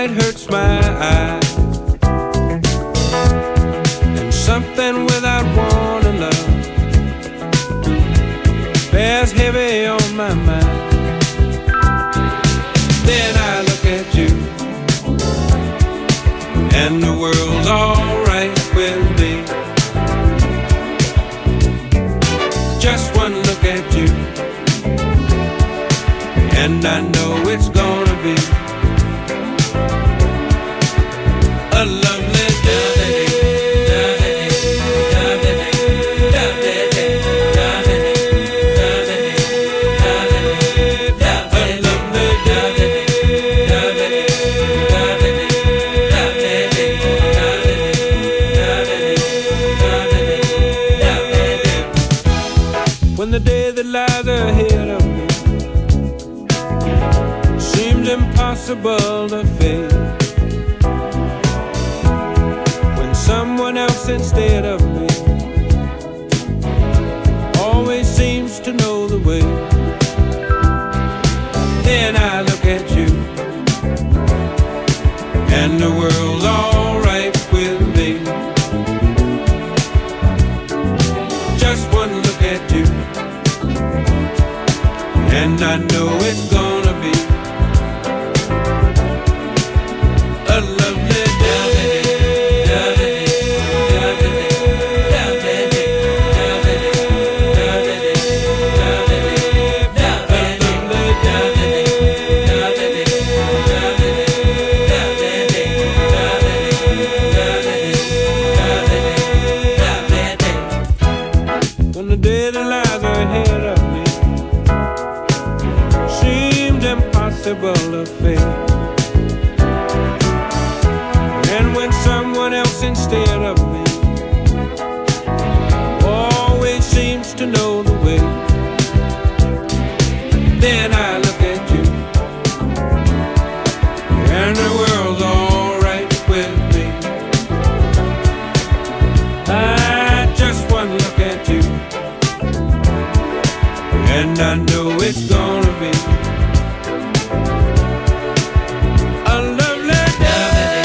light hurts my eyes, and something without wanting love bears heavy on my mind. Then I look at you, and the world's alright with me. Just one look at you, and I know it's gonna be a lovely day. When the day that lies ahead of me seems impossible to face, when someone else instead of me always seems to know the way, then I look at you, and the world's alright with me. Just one look at you, and I know it's gonna be a lovely day. When the day that lies ahead of me seems impossible to face, and when someone else instead of me always seems to know the way, then I look at you, and the world's alright with me. I just one look at you, and I know it's gonna be a lovely day.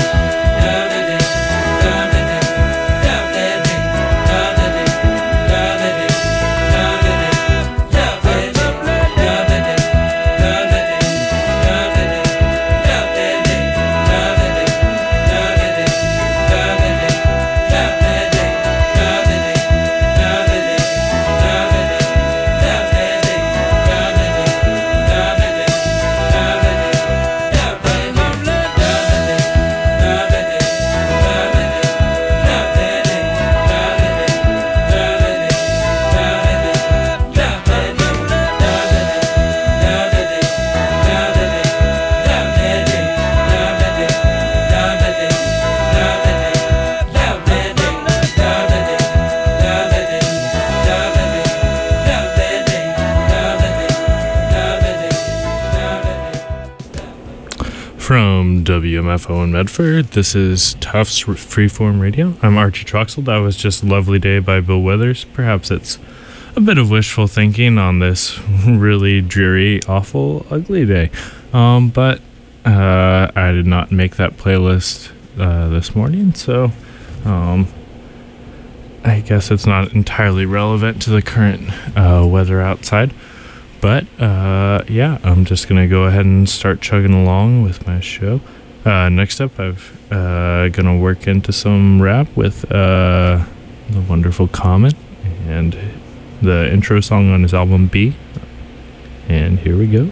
From WMFO in Medford, this is Tufts Freeform Radio. I'm Archie Troxel. That was just Lovely Day by Bill Withers. Perhaps it's a bit of wishful thinking on this really dreary, awful, ugly day. But I did not make that playlist this morning, so I guess it's not entirely relevant to the current weather outside. But, yeah, I'm just going to go ahead and start chugging along with my show. Next up, I'm going to work into some rap with the wonderful Common and the intro song on his album B. And here we go.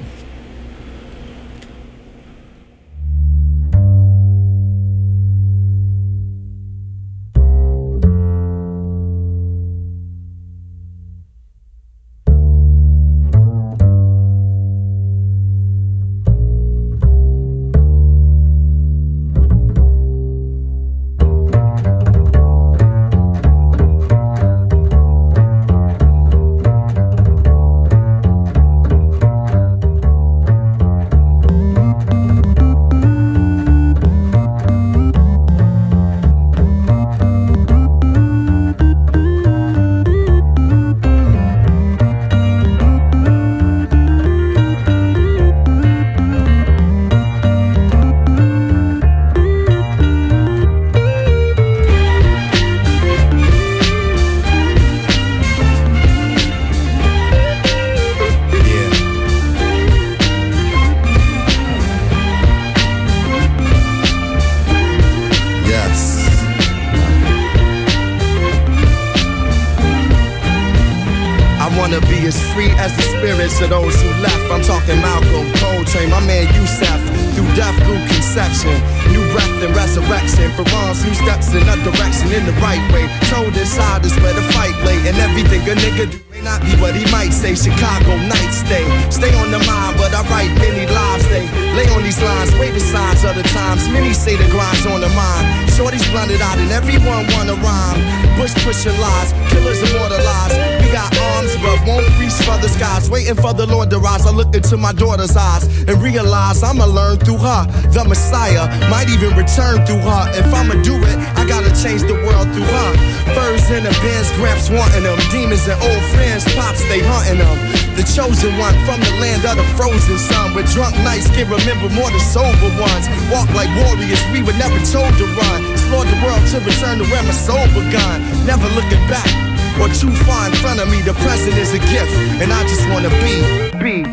wanna be as free as the spirits of those who left. I'm talking Malcolm, Coltrane, my man Yusef. Through death, through conception, new breath and resurrection. For wrongs, new steps in a direction in the right way. Told inside is where the fight lay, and everything a nigga do may not be what he might say. Chicago night stay on the mind, but I write many lives. They lay on these lines, weigh the signs of the times. Many say the grind's on the mind. Shorty's blunted out and everyone wanna rhyme. Bush pushing lies, killers immortalized. We got arms but won't reach for the skies. Waiting for the Lord to rise. I look into my daughter's eyes and realize I'ma learn through her. The Messiah might even return through her. If I'ma do it, I gotta change the world through her. Furs in the Benz, Gramps wanting them. Demons and old friends, Pops, they hunting them. The chosen one from the land of the frozen sun. With drunk nights can remember more than sober ones. Walk like warriors, we were never told to run. Explore the world to return to where my soul begun. Never looking back or too far in front of me. The present is a gift, and I just wanna be.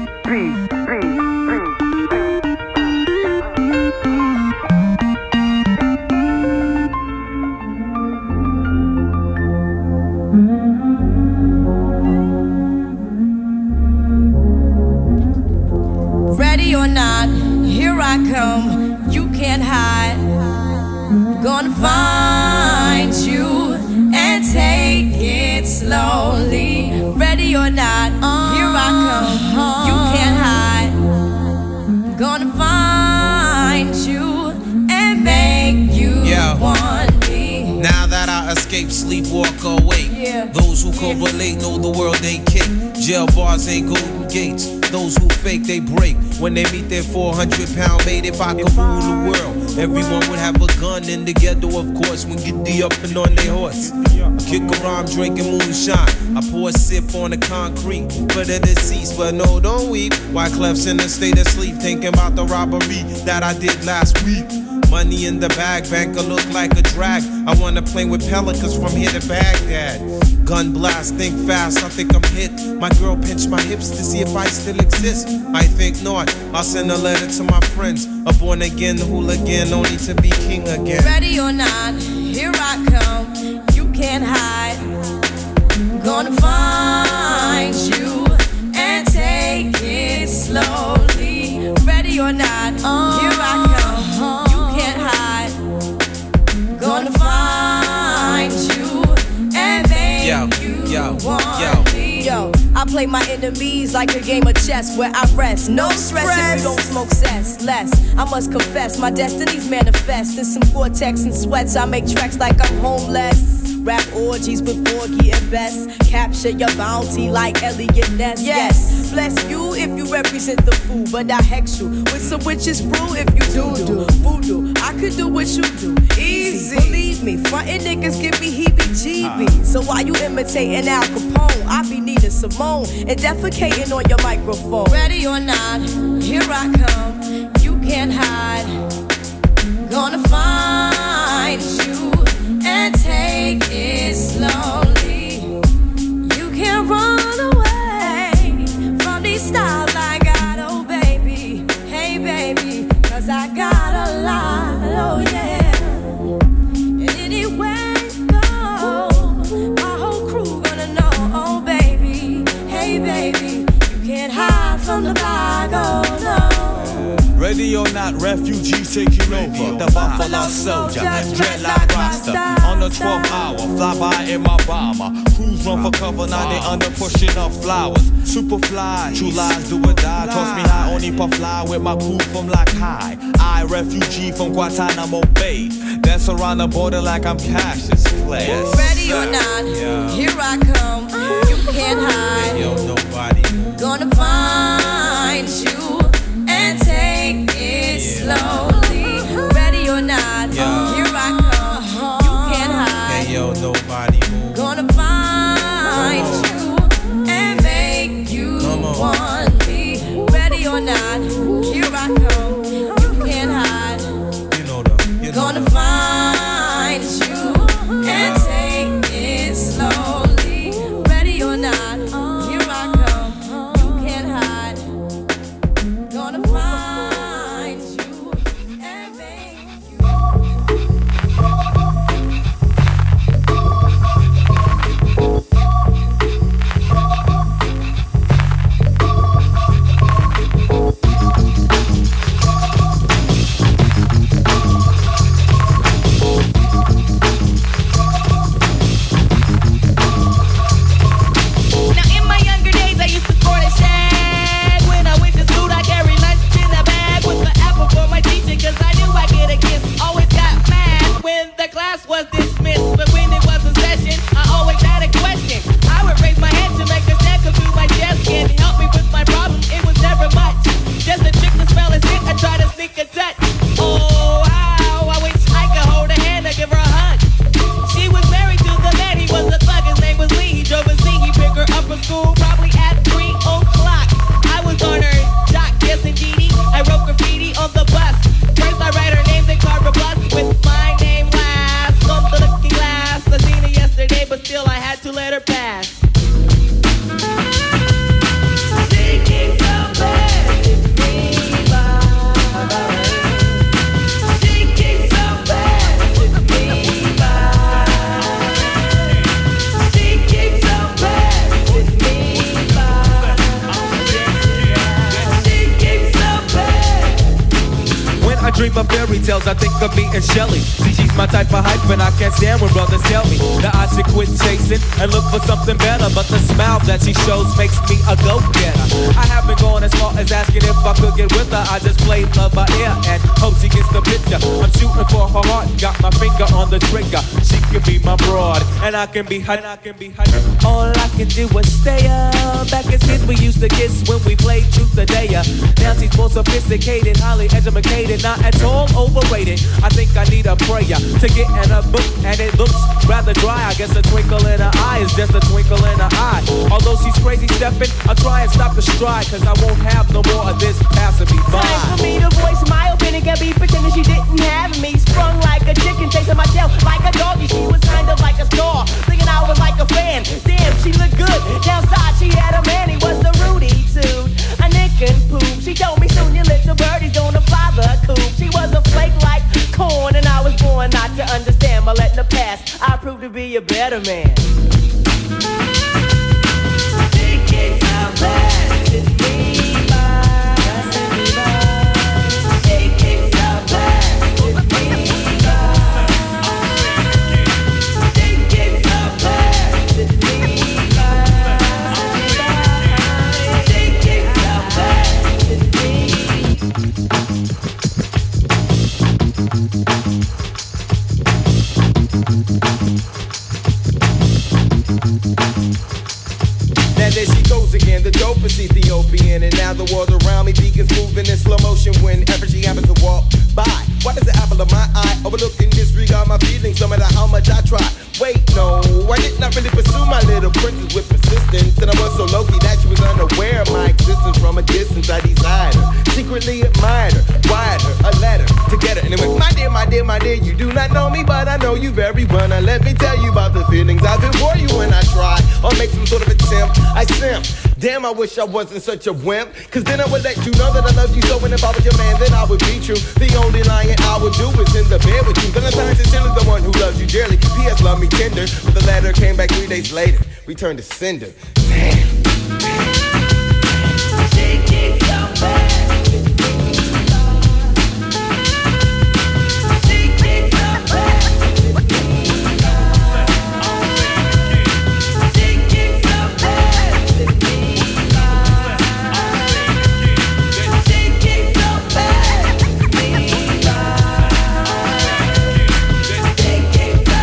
Ready or not, here I come, you can't hide. Gonna find you and take it slowly. Ready or not, here I come, you can't hide. Gonna find you and make you want me. Now that I escape, sleep, walk awake. Those who correlate know the world ain't kick. Jail bars ain't golden gates. Those who fake, they break when they meet their 400-pound mate. If I could rule the world, everyone would have a gun in the ghetto, of course. When get the up and on their horse, kick around drinking moonshine. I pour a sip on the concrete for the deceased, but no, don't weep. Wyclef's in a state of sleep, thinking about the robbery that I did last week. Money in the bag, banker look like a drag. I wanna play with pelicans from here to Baghdad. Gun blast, think fast, I think I'm hit. My girl pinched my hips to see if I still exist. I think not, I'll send a letter to my friends. A born again hooligan, only to be king again. Ready or not, here I come, you can't hide. Gonna find you and take it slowly. Ready or not, here I come, you can't hide. Gonna find you and make you want me. Yo, I play my enemies like a game of chess where I rest. No stress if you don't smoke cess. Less, I must confess, my destinies manifest. In some Gore-Tex and sweats, I make tracks like I'm homeless. Rap orgies with Borgie and Best. Capture your bounty like Elliot Ness. Yes, bless you if you represent the fool, but I hex you with some witches brew if you do voodoo. I could do what you do, easy. Believe me, frontin' niggas give me heebie-jeebies. So why you imitating Al Capone? I be needing Simone and defecating on your microphone. Ready or not, here I come, you can't hide. Gonna find you and take it slowly. You can't run away from these styles I got, oh baby. Hey baby, cause I got a lot, oh yeah. And anywhere you go, my whole crew gonna know, oh baby. Hey baby, you can't hide from the bag, oh no. Ready or not, refugees taking over. The Buffalo Soldier, dreadlock roster. On the 12th hour, fly by in my bomber. Crews run for cover, now they under pushing up flowers. Superfly, true lies do or die. Toss me high, only puff fly with my crew from like high. I, refugee from Guantanamo Bay. Dance around the border like I'm Cassius Clay. Ready or not, here I come. You can't hide. Yo, nobody. Gonna find you and take it slowly. Ready or not, here I come. You can't hide. Hey, yo, nobody move. Gonna find you and make you want me. Ready or not, here I come. You can't hide. Gonna find you and take it slowly. Ready or not, here I come. You can't hide. Gonna find you and make you. still I had to let her pass. Thinking so bad with me, bye. Thinking so bad with me, bye. Thinking so bad with me, bye. Thinking so bad. When I dream of fairy tales, I think of me and Shelly. See, she's my type of hype, and I can't stand when brothers tell me that I should quit chasing and look for something better. But the smile that she shows makes me a go-getter. I haven't gone as far as asking if I could get with her. I just play love by ear and hope she gets the picture. I'm shooting for her heart, got my finger on the trigger. She can be my broad, and I can be her. All I can do is stay up. Back as kids, we used to kiss when we played truth or dare. Now she's more sophisticated, highly educated, not at all overrated. I think I need a prayer to get in a book, and it looks rather dry. I guess a twinkle in her eye is just a twinkle in her eye. Although she's crazy stepping, I'll try and stop the stride, cause I won't have no more of this passing me by. Time for me to voice my opinion, can't be pretending she didn't have me. Sprung like a chicken, chasing my tail like a doggy. She was kind of like a star, thinking I was like a fan. Damn, she looked good. Downside, she had a man, he was a Rudy too. A nick and poop. She told me soon your little birdie's gonna fly the coop. She was a flake like corn, and I was born not to understand. But letting the past, I proved to be a better man. Thinking so bad with me, bye. Thinking so bad with me, bye. Thinking so bad with me, bye. Thinking so bad with me. Now there she goes again, the dopest Ethiopian. And now the world around me begins moving in slow motion whenever she happens to walk by. Why does the apple of my eye overlook and disregard my feelings no matter how much I try? Wait, no, I did not really pursue my little princess with persistence. And I was so low-key that she was unaware of my existence. From a distance I desired her, secretly admired her, wired her a letter to get her. And it went, my dear, my dear, my dear, you do not know me, but I know you very well. Now let me tell you about the feelings I feel for you when I try or make some sort of attempt. I simp. Damn, I wish I wasn't such a wimp, cause then I would let you know that I love you so. And if I was your man, then I would be true. The only lying I would do is in the bed with you. Valentine's is still the one who loves you dearly. P.S. love me tender, but the letter came back 3 days later. Returned to sender. Damn. Thinking so bad with me, thinking so bad with me, thinking so bad with me, thinking so bad with me, thinking so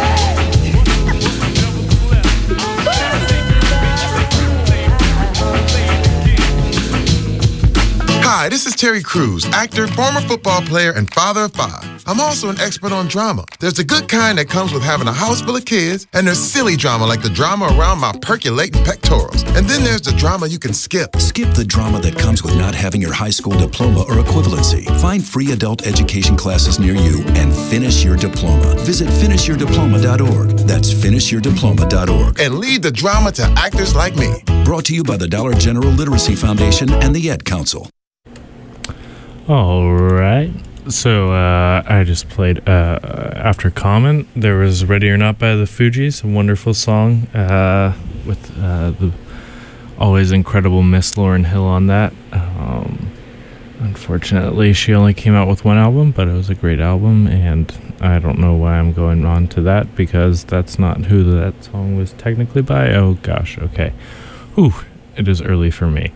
Hi, this is Terry Crews, actor, former football player, and father of 5. I'm also an expert on drama. There's the good kind that comes with having a house full of kids, and there's silly drama like the drama around my percolating pectorals. And then there's the drama you can skip. Skip the drama that comes with not having your high school diploma or equivalency. Find free adult education classes near you and finish your diploma. Visit finishyourdiploma.org. That's finishyourdiploma.org. And leave the drama to actors like me. Brought to you by the Dollar General Literacy Foundation and the Ed Council. All right. So I just played after Common. There was Ready or Not by the Fugees, a wonderful song with the always incredible Miss Lauryn Hill on that. Unfortunately, she only came out with one album, but it was a great album, and I don't know why I'm going on to that, because that's not who that song was technically by. Oh, gosh, okay. Whew. It is early for me.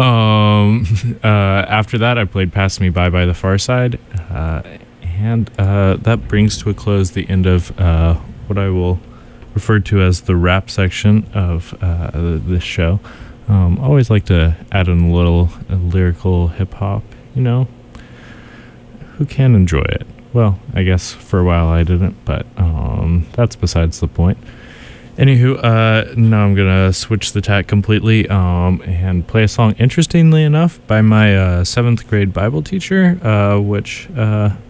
After that, I played Pass Me By the Far Side, and that brings to a close the end of what I will refer to as the rap section of this show. Always like to add in a little lyrical hip-hop, you know? Who can enjoy it? Well, I guess for a while I didn't, but that's besides the point. Anywho, now I'm gonna switch the tack completely and play a song, interestingly enough, by my 7th grade Bible teacher, which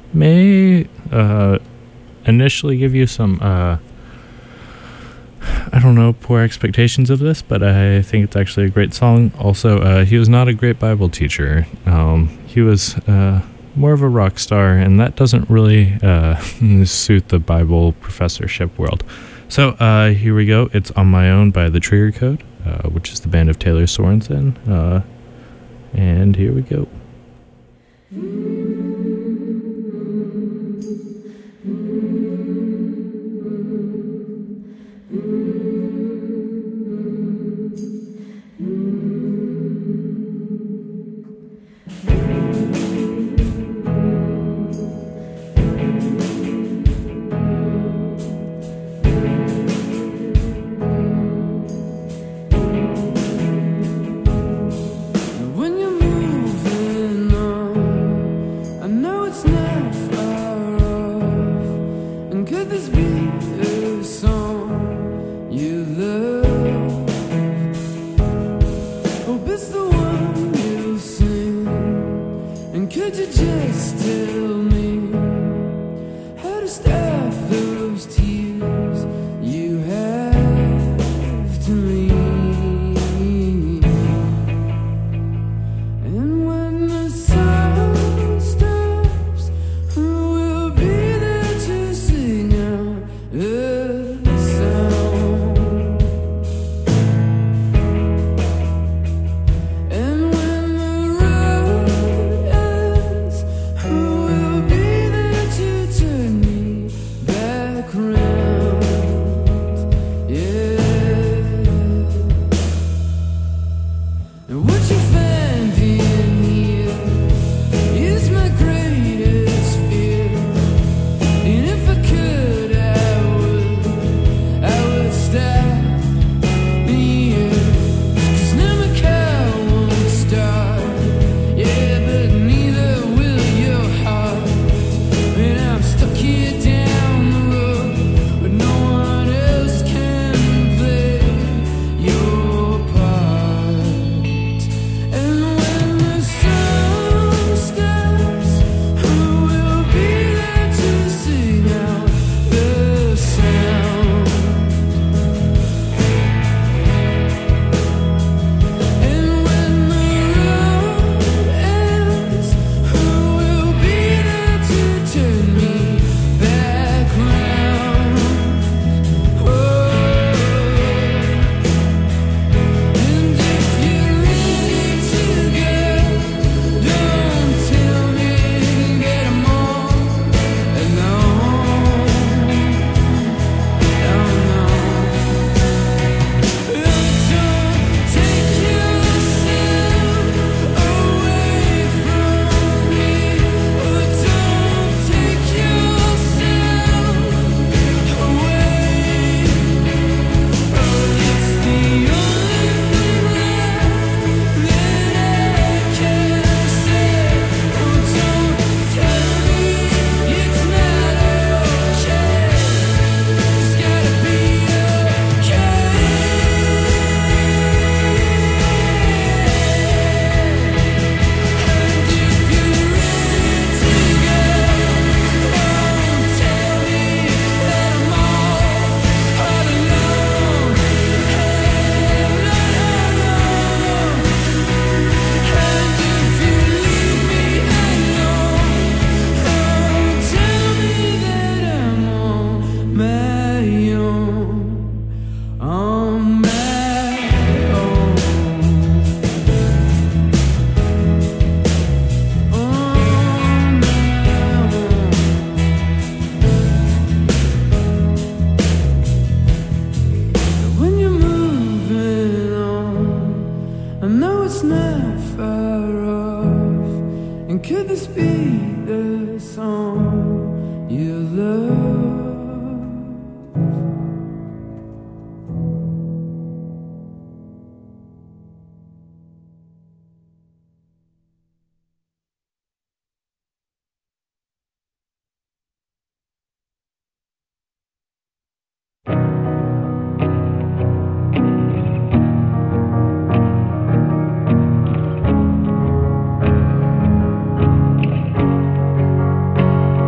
may initially give you some don't know, poor expectations of this, but I think it's actually a great song. Also, he was not a great Bible teacher. He was more of a rock star, and that doesn't really suit the Bible professorship world. So here we go. It's On My Own by The Trigger Code, which is the band of Taylor Sorensen. And here we go.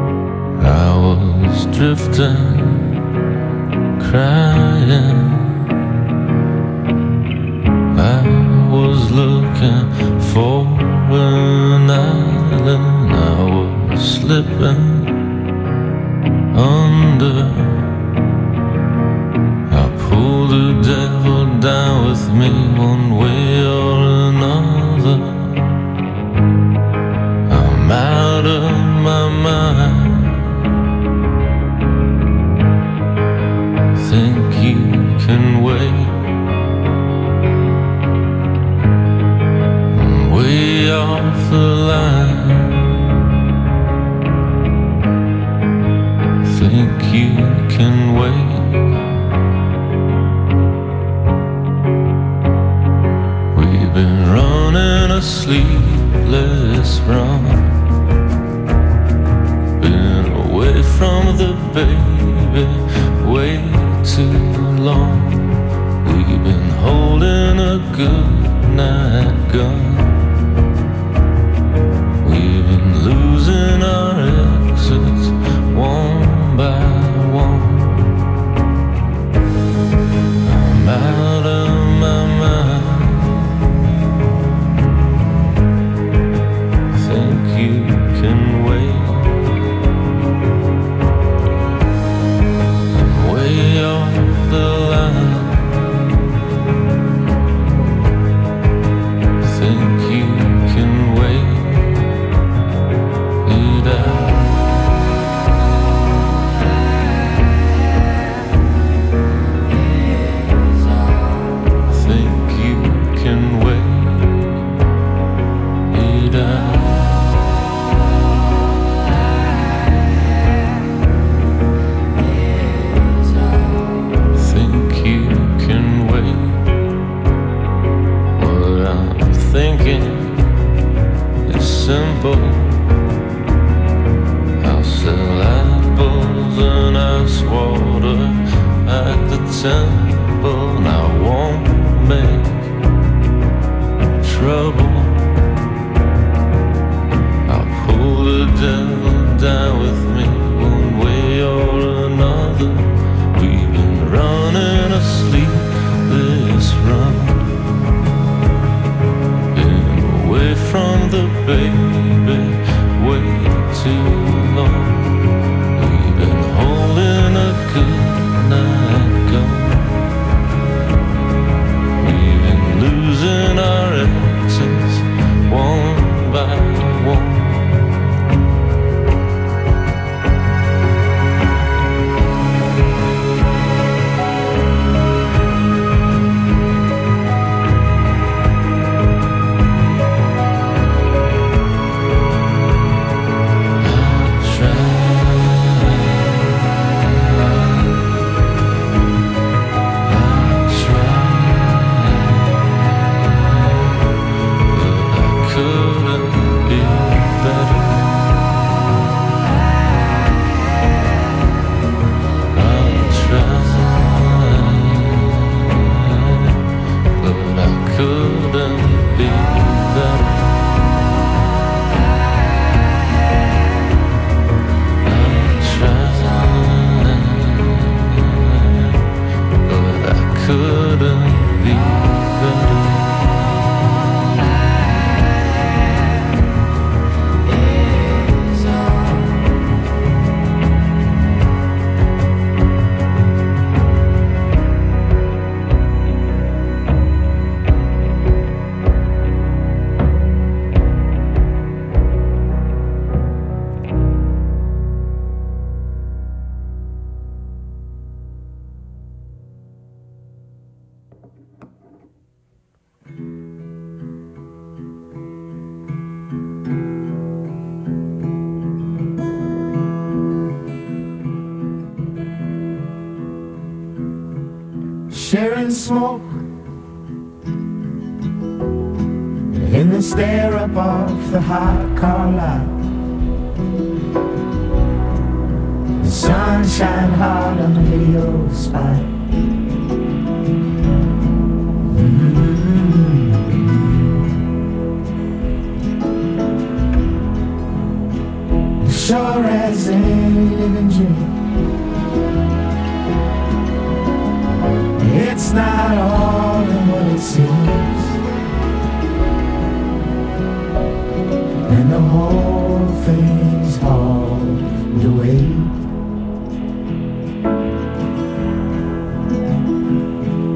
Drifting, crying the devil down with me one way or another. I'm out of my mind. Think you can wait? I'm way off the line. Think you can wait? We've been running a sleepless run, been away from the baby way too long. We've been holding a good night gun. We've been losing our exits one by one. I'm out of my mind. Think you can wait? I'm way off the line. Think you can wait it out? Think you can wait it out? Think you can wait? What I'm thinking is simple. I'll sell apples and ice water at the temple, and I won't make trouble. I'll pull the devil down with me one way or another. We've been running a sleepless run, been away from the baby way too long. We've been holding a good night gun. We've been losing our exits one by one. Sharing smoke in the stare up off the hot car lot. The sun shine hard on the video spot. Sure as any living dream, it's not all in what it seems, and the whole thing's hauled away.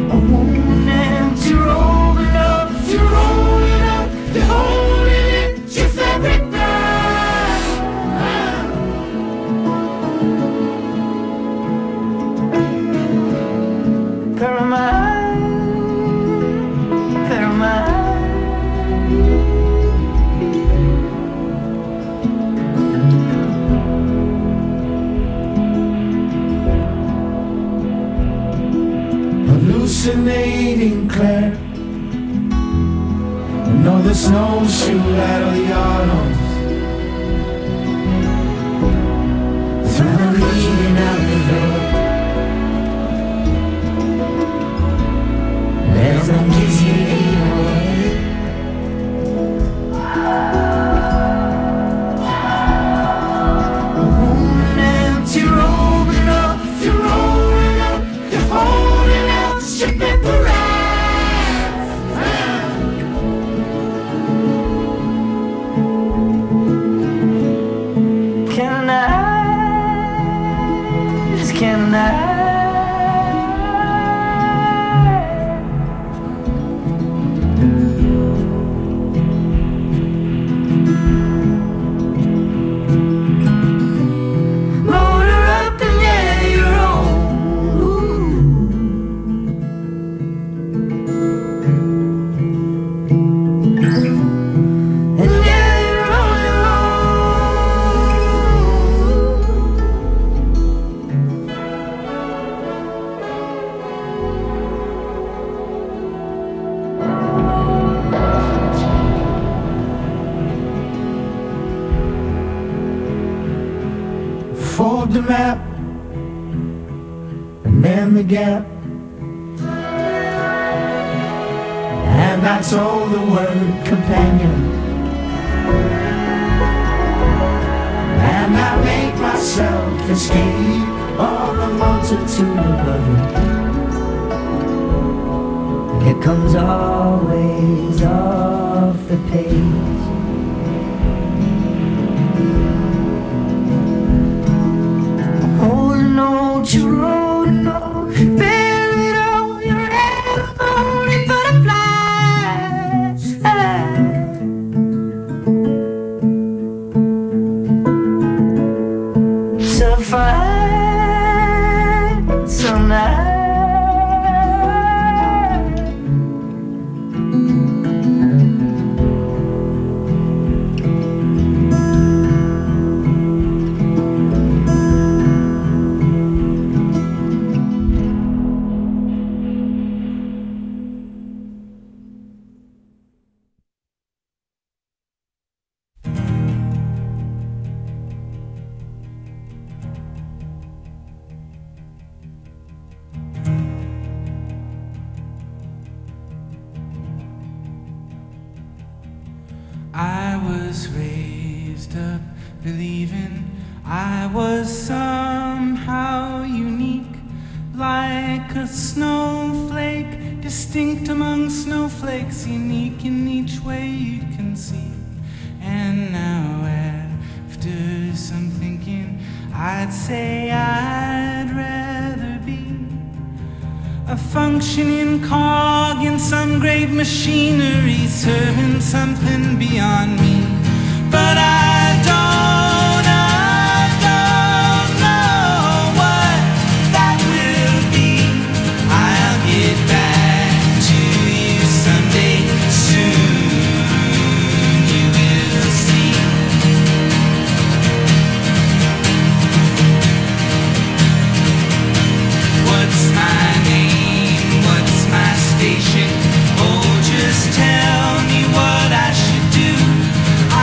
Hallucinating Claire, another snowshoe at a yard arms. Through the leading out the door, there's no kissing away. An empty road, and up, you're rolling up, you're holding out your paper ride. Can I? Motor up and yeah, you're on. And yeah, you're on your fold the map and then the gap, and I told the word companion, and I make myself escape all the multitude of others. It comes always off the page. Holding on to road, no, buried on your head, only butterflies. So fine, so nice. I was raised up believing I was somehow unique, like a snowflake, distinct among snowflakes, unique in each way you can see. And now after some thinking, I'd say I'd rather be a functioning cog in some great machinery, serving something beyond me. But I don't know what that will be. I'll get back to you someday soon, you will see. What's my name? What's my station? Oh, just tell me what I should do.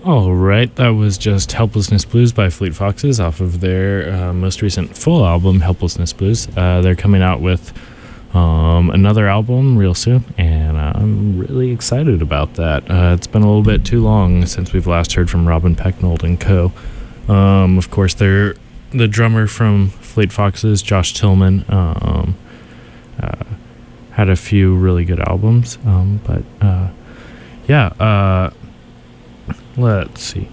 All right, that was just Helplessness Blues by Fleet Foxes off of their most recent full album, Helplessness Blues. They're coming out with another album real soon, and I'm really excited about that. It's been a little bit too long since we've last heard from Robin Pecknold and co. Of course, they're the drummer from Fleet Foxes, Josh Tillman, had a few really good albums, but let's see.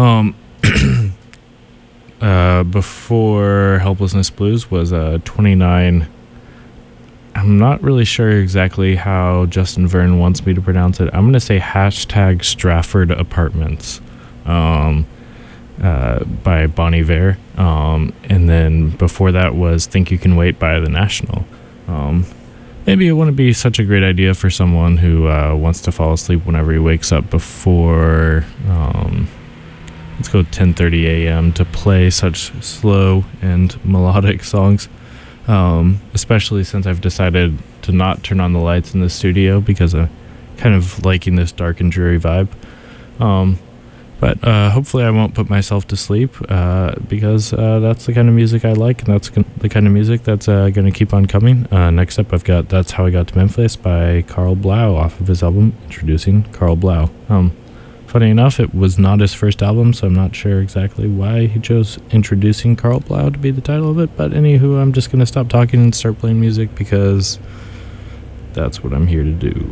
Before Helplessness Blues was 29. I'm not really sure exactly how Justin Verne wants me to pronounce it. I'm going to say hashtag Stratford Apartments by Bon Iver. And then before that was Think You Can Wait by The National. Maybe it wouldn't be such a great idea for someone who wants to fall asleep whenever he wakes up before, let's go 10:30 a.m. to play such slow and melodic songs, especially since I've decided to not turn on the lights in the studio because I'm kind of liking this dark and dreary vibe. But hopefully I won't put myself to sleep because that's the kind of music I like, and that's the kind of music that's going to keep on coming. Next up, I've got That's How I Got to Memphis by Carl Blau off of his album Introducing Carl Blau. Funny enough, it was not his first album, so I'm not sure exactly why he chose Introducing Carl Blau to be the title of it. But anywho, I'm just going to stop talking and start playing music because that's what I'm here to do.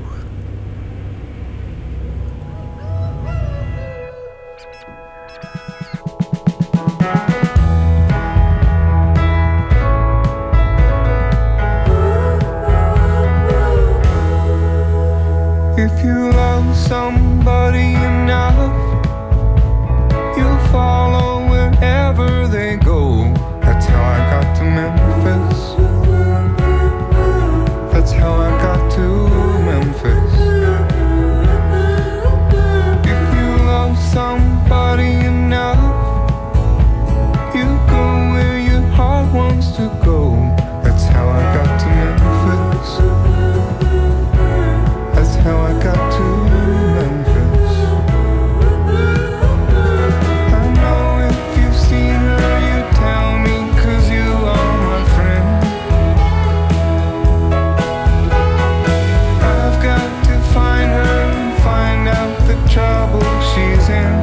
If you love somebody enough, you'll follow wherever they go. That's how I got to Memphis. That's how I got to Memphis. If you love somebody enough, you go where your heart wants to go. That's how I got to Memphis. How I got to Memphis. I know if you've seen her, you tell me, 'cause you are my friend. I've got to find her and find out the trouble she's in.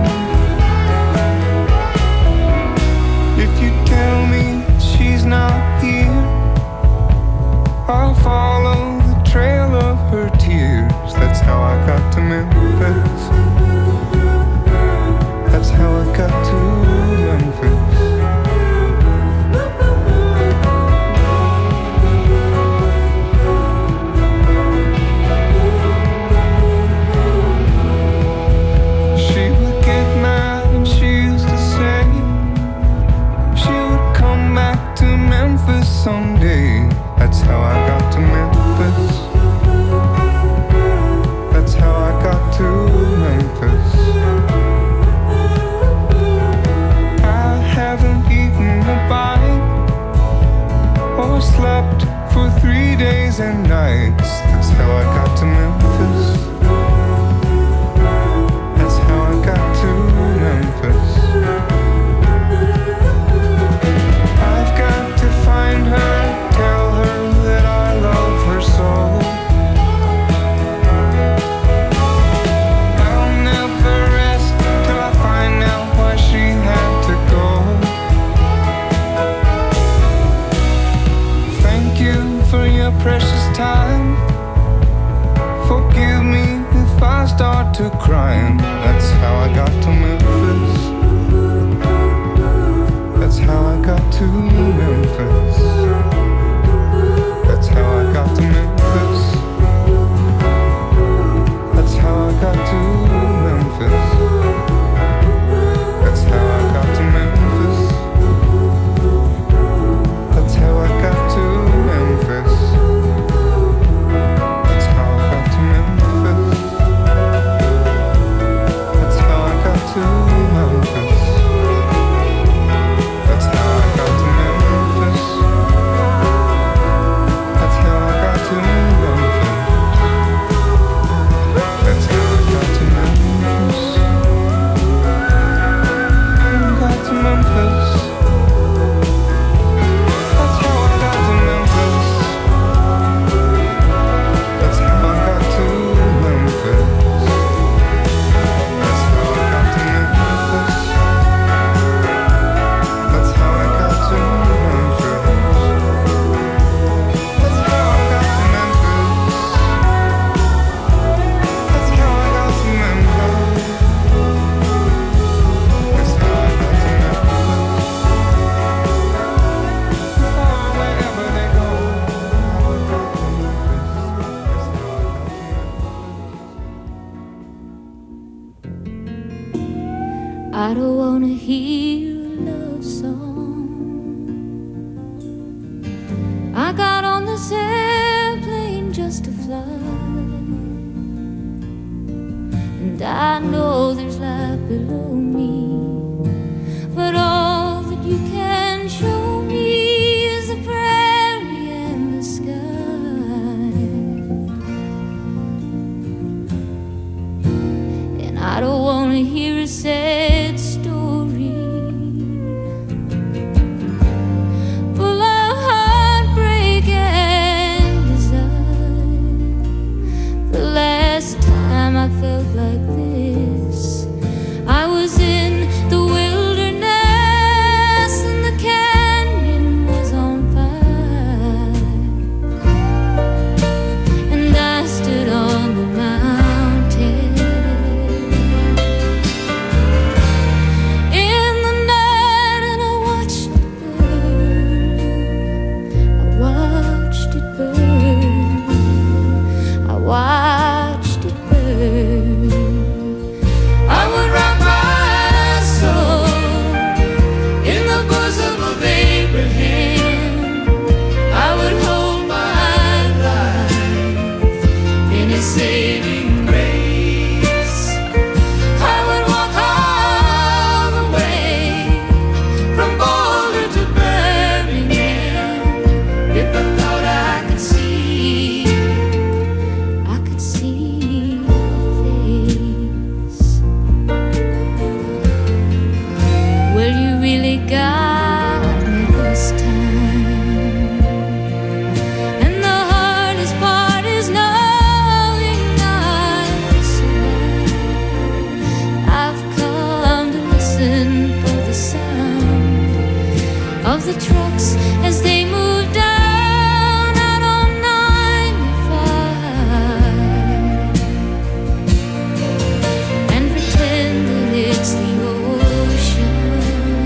If you tell me she's not here, I'll follow the trail of her tears. That's how I got to Memphis. That's how I got to Memphis. She would get mad and she used to say she would come back to Memphis someday. That's how I got to Memphis. That's how I got to Memphis. I haven't eaten a bite or slept for 3 days and nights. That's how I got to Memphis. That's how I got to Memphis. I've got to find her, tell her that I love her so. Precious time. Forgive me if I start to crying. That's how I got to Memphis. That's how I got to Memphis. That's how I got to Memphis. That's how I got to Memphis. That's how I got to Memphis. That's how I got to Memphis. To I don't wanna hear a love song. I got on this airplane just to fly, and I know there's life below me, but all that you can show me is the prairie and the sky. And I don't wanna hear a sad story full of heartbreak and desire. The last time I felt like this, I was in the wilderness and the canyon was on fire, and I stood on the mountain in the night and I watched it burn. I watched it burn. I watched it burn. I would rock my soul in the bosom of Abraham. I would hold my life in his saving grace. I would walk all the way from Boulder to Birmingham if I thought I could see your face. Well, you really got me this time, and the hardest part is knowing I survived. I've come to listen for the sound of the trucks as they move down out on 95, and pretend that it's the ocean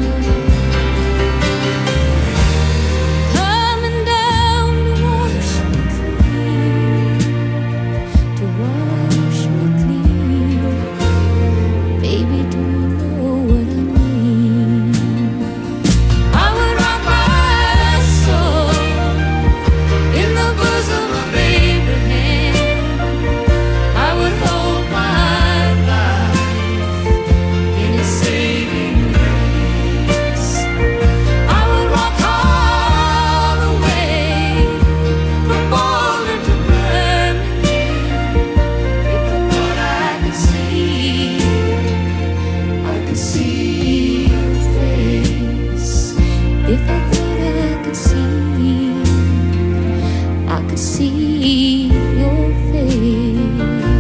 coming down to wash me clean, to wash me clean. Baby, do you know what I mean? I would rock my soul in the bosom of Abraham. I would hold my life in his saving grace. I would walk all the way from Boulder to Birmingham if I thought I could see your face. If I thought I could see your face.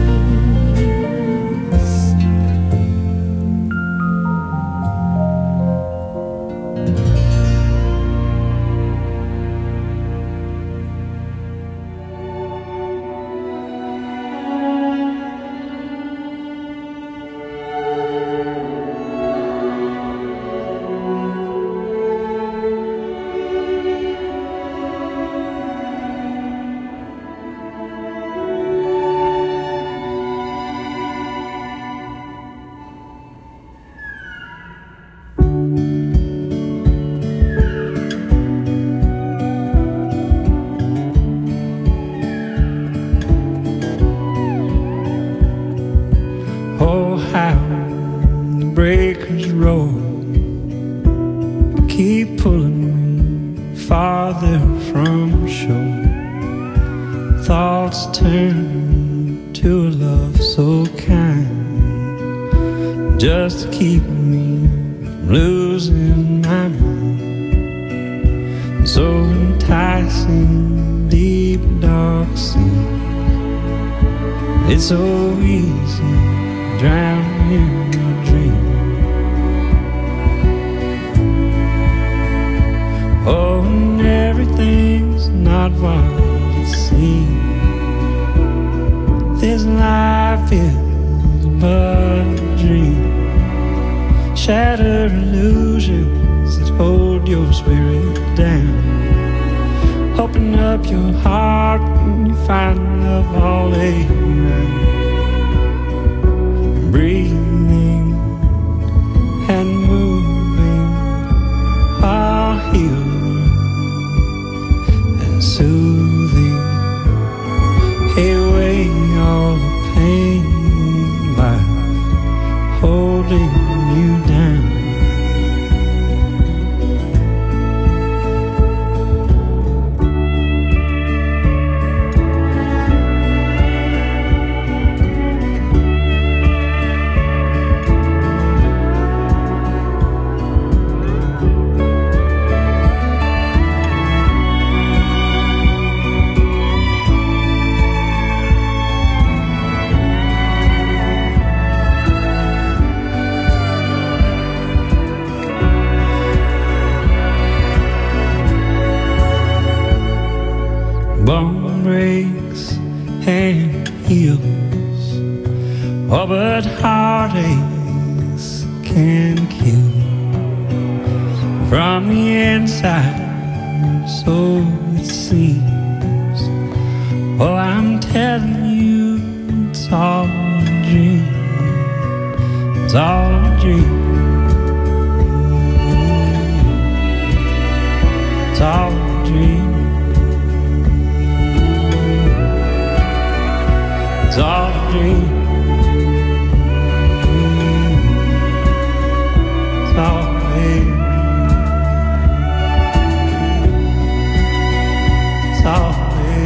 Oh, how the breakers roll, keep pulling me farther from shore. Thoughts turn to a love so kind, just to keep me from losing my mind. So enticing, deep dark sea. It's so easy drowning in a dream. Oh, and everything's not what it seems. This life is but a dream. Shattered illusions that hold your spirit down. Open up your heart and you find love all around. Breathing Oh, but heartaches can kill from the inside, so it seems. Oh, I'm telling you, it's all a dream. It's all a dream. It's all a dream. It's all a dream. It's all a dream. It's all a dream.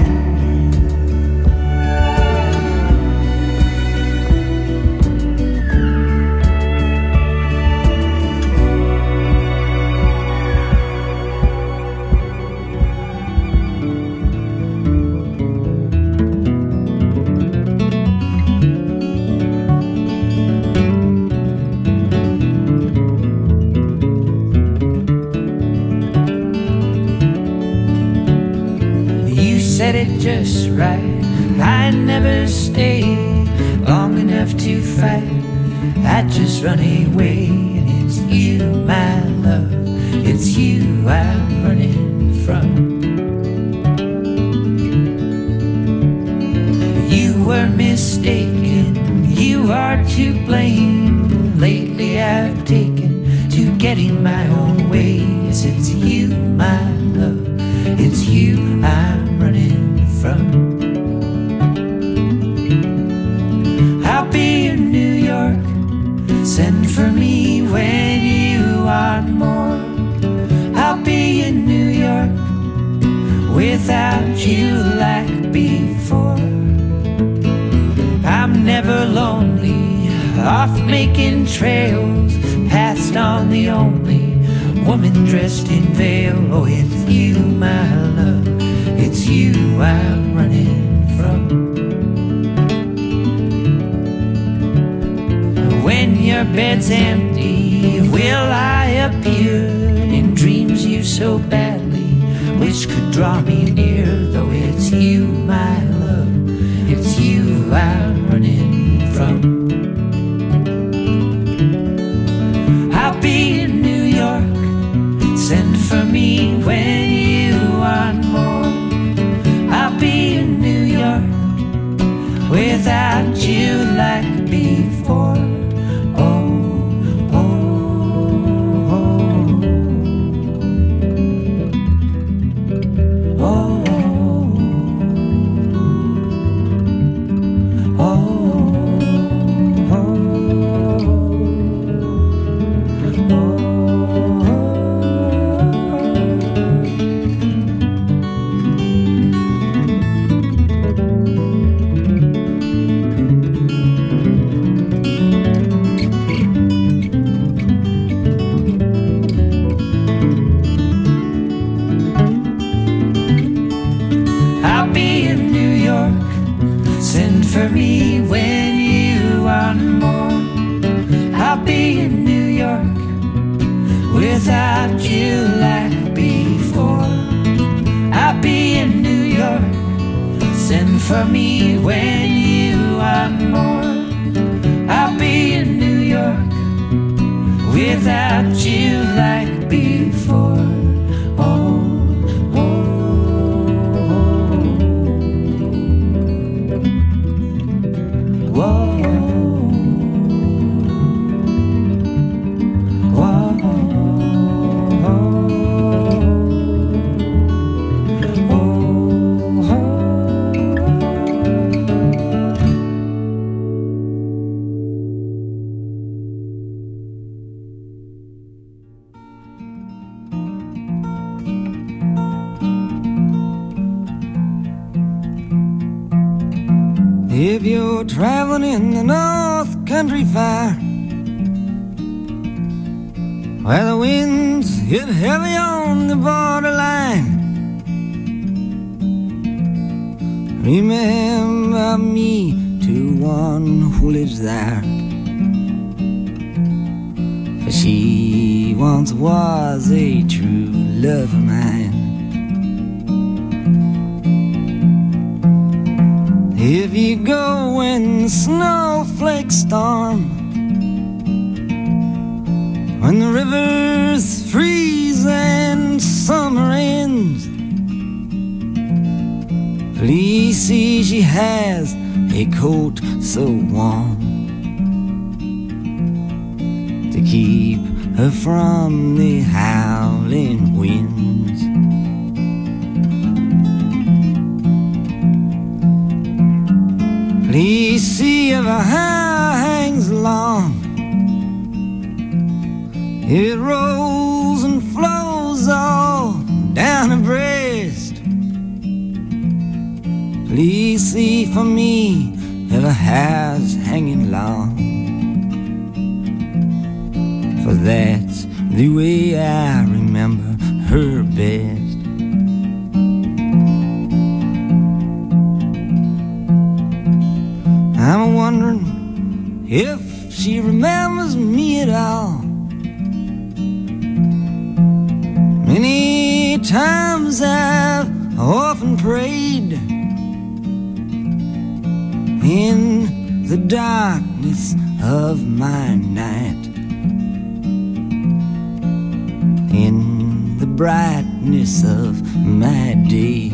Said it just right. I never stayed long enough to fight. I just run away, and it's you, my love. It's you I'm running from. You were mistaken. You are to blame. Lately I've taken to getting my own way. Yes, it's you, my love. It's you I'm running from. I'll be in New York. Send for me when you want more. I'll be in New York without you like before. I'm never lonely, off making trails, past on the only woman dressed in veil. Oh, it's you, my love. It's you I'm running from. When your bed's empty, will I appear in dreams you so badly wish could draw me near? Though it's you, my love. It's you I'm running from. I'll be in New York. Send for me when you want more. I'll be in New York without you like before. Oh, oh, oh, oh, oh. For me when you want more. I'll be in New York without you like before. I'll be in New York. Send for me when you want more. I'll be in New York without you like before. Oh. If you're traveling in the North Country Fire, where the winds hit heavy on the borderline, remember me to one who lives there, for she once was a true love of mine. If you go when the snowflakes storm, when the rivers freeze and summer ends, please see she has a coat so warm to keep her from the howling winds. Please see if her hair hangs long, it rolls and flows all down her breast. Please see for me if her hair's hanging long, for that's the way I remember her best. I'm wondering if she remembers me at all. Many times I've often prayed in the darkness of my night, in the brightness of my day.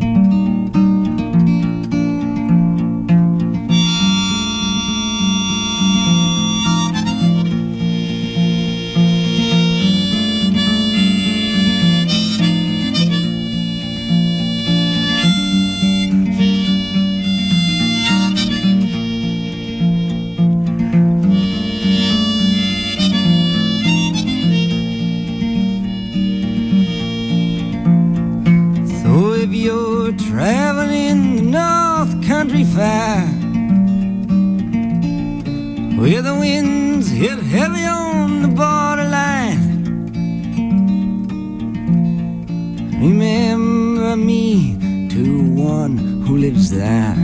Traveling the North Country Fair, where the winds hit heavy on the borderline, remember me to one who lives there.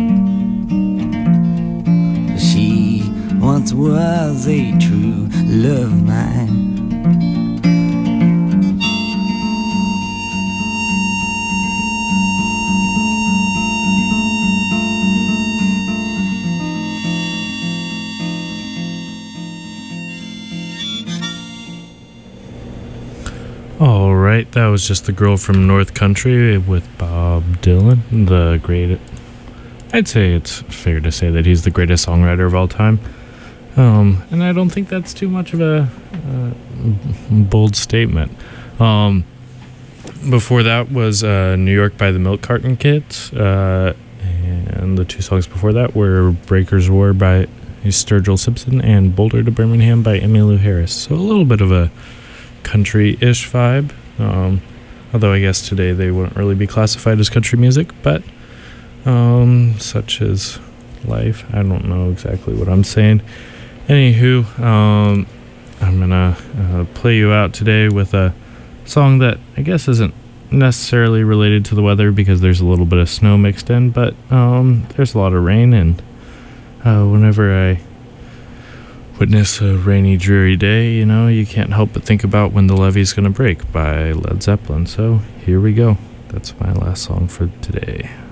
She once was a true love of mine. All right, that was just The Girl from North Country with Bob Dylan, the great. I'd say it's fair to say that he's the greatest songwriter of all time. And I don't think that's too much of a bold statement. Before that was New York by the Milk Carton Kids. And the two songs before that were Breakers War by Sturgill Simpson and Boulder to Birmingham by Emmylou Harris. So a little bit of a country-ish vibe, although I guess today they wouldn't really be classified as country music, but such is life. I don't know exactly what I'm saying. Anywho, I'm gonna play you out today with a song that I guess isn't necessarily related to the weather because there's a little bit of snow mixed in, but there's a lot of rain, and whenever I witness a rainy, dreary day, you know, you can't help but think about When the Levee's Gonna Break by Led Zeppelin. So here we go. That's my last song for today.